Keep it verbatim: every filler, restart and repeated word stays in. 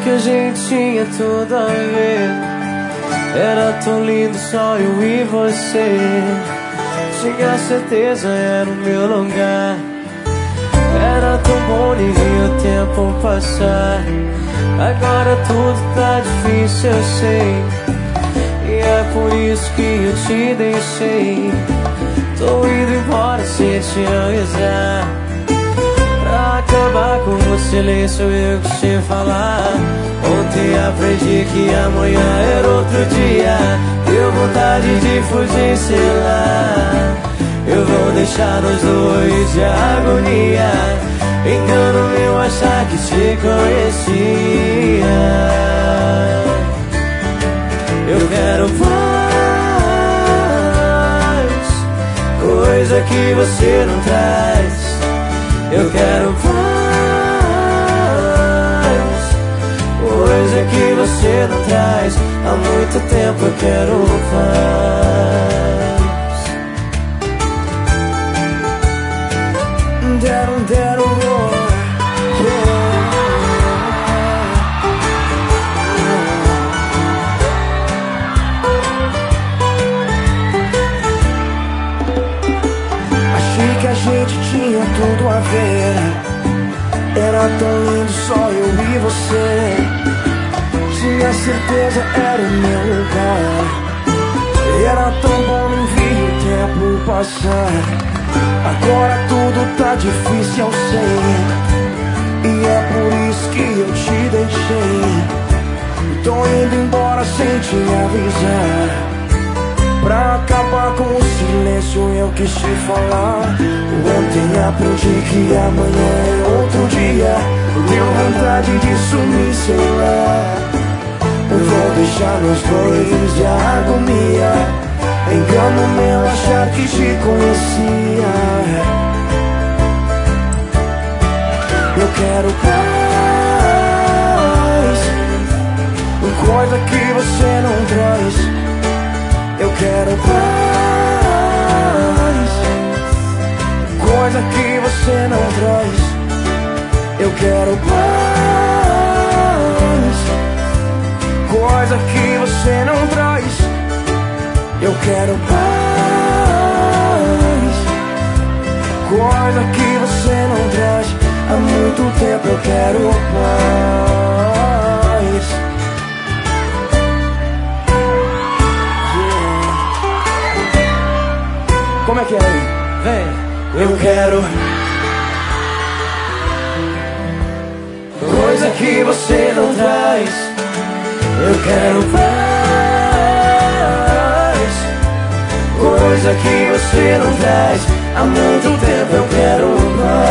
que a gente tinha tudo a ver. Era tão lindo só eu e você. Tinha certeza, era o meu lugar. Era tão bom nem ver o tempo passar. Agora tudo tá difícil, eu sei. E é por isso que eu te deixei. Tô indo embora sem te avisar. Pra acabar com o silêncio eu quis te falar. Ontem aprendi que amanhã era outro dia. Deu vontade de fugir, sei lá. Eu vou deixar nós dois de agonia. Engano meu achar que te conhecia. Eu quero paz, coisa que você não traz. Eu quero paz, coisa que você não traz. Há muito tempo eu quero paz. Deram, deram, achei que a gente tinha tudo a ver. Era tão lindo só eu e você. Tinha certeza, era o meu lugar. Era tão bom nem vi o tempo passar. Agora tudo tá difícil, eu sei. E é por isso que eu te deixei. Tô indo embora sem te avisar. Pra acabar com o silêncio eu quis te falar. Ontem aprendi que amanhã é outro dia. Deu vontade de sumir, sei lá. Eu vou deixar nós dois de agonia. Engano meu achar que te conhecia. Eu quero paz, coisa que você não traz. Eu quero paz, coisa que você não traz. Eu quero paz, coisa que você não traz. Eu quero paz, coisa que você não traz. Há muito tempo eu quero paz. Yeah. Como é que é aí? Vem. Eu quero coisa que você não traz. Eu quero paz, coisa que você não traz. Há muito tempo eu quero paz.